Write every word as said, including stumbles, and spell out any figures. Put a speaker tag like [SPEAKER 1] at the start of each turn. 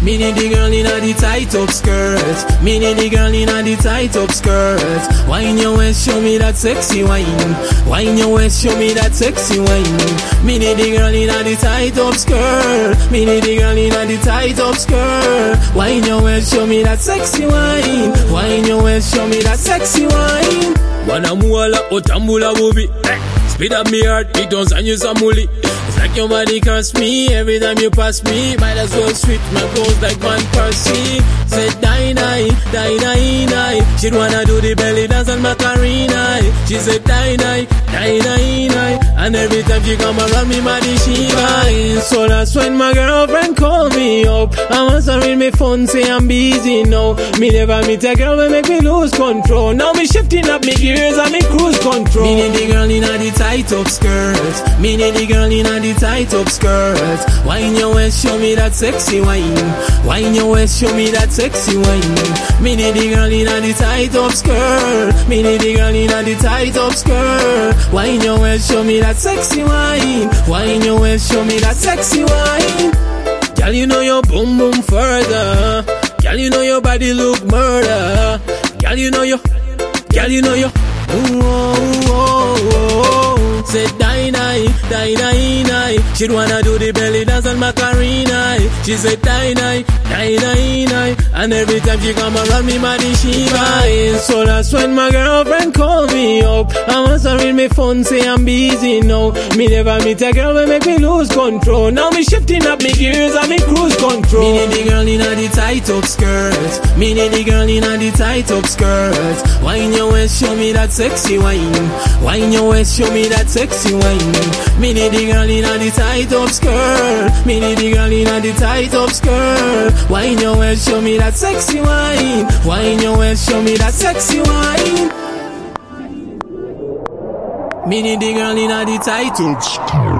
[SPEAKER 1] Me need the girl in a the tight up skirt. Me need the girl in a the tight up skirt. Wine your waist, show me that sexy wine. Wine your waist, show me that sexy wine. Me need the girl in a the tight up skirt. Me need the girl in a the tight up skirt. Wine your waist, show me that sexy wine. Wine your waist, show me that sexy wine.
[SPEAKER 2] Wanamuala otambula bubi. Speed up me heart, beat on and you some muli. It's like your body curse me every time you pass me. Might as well switch my goals like Van Persie. Said die die, die die die. She'd wanna do the belly dance and Macarena. She said die die, die die die. And every time she come around me, body she buy. So that's when my girlfriend call me up. I must read me phone, say I'm busy now. Me never meet a girl will make me lose control. Now me shifting up me gears and me cruise control.
[SPEAKER 1] Me need the girl in a the tight up skirt. Me need the girl in a the tight up skirt. Wine your waist, show me that sexy wine. Wine your waist, show me that sexy wine. Me need the girl in a the tight up skirt. Me need the girl in a the tight up skirt. Wine your waist, show me that sexy wine. Wine your waist, show me that sexy wine.
[SPEAKER 2] Girl, you know your boom boom further. Girl, you know your body look murder. Girl, you know your, girl, you know your.
[SPEAKER 1] Ooh, oh, oh, oh.
[SPEAKER 2] Said die die, die die die. She'd wanna do the belly dance and Macarena. She said die die, die die die. And every time she come around me, body she buy.
[SPEAKER 1] So that's when my girlfriend call me up. I must read me phone, say I'm busy now. Me never meet a girl will make me lose control. Now me shifting up me gears and me cruise control. Me need the girl in a the tight up skirt. Me need the girl in a the tight up skirt. Wine your waist, show me that sexy wine. Wine your waist, show me that sexy wine. Me need the girl in a the tight up skirt. Me need the girl in a the tight up skirt. Wine your waist, show me that sexy wine. Wine your waist, show me that sexy wine. Me need the girl in a the tight up skirt.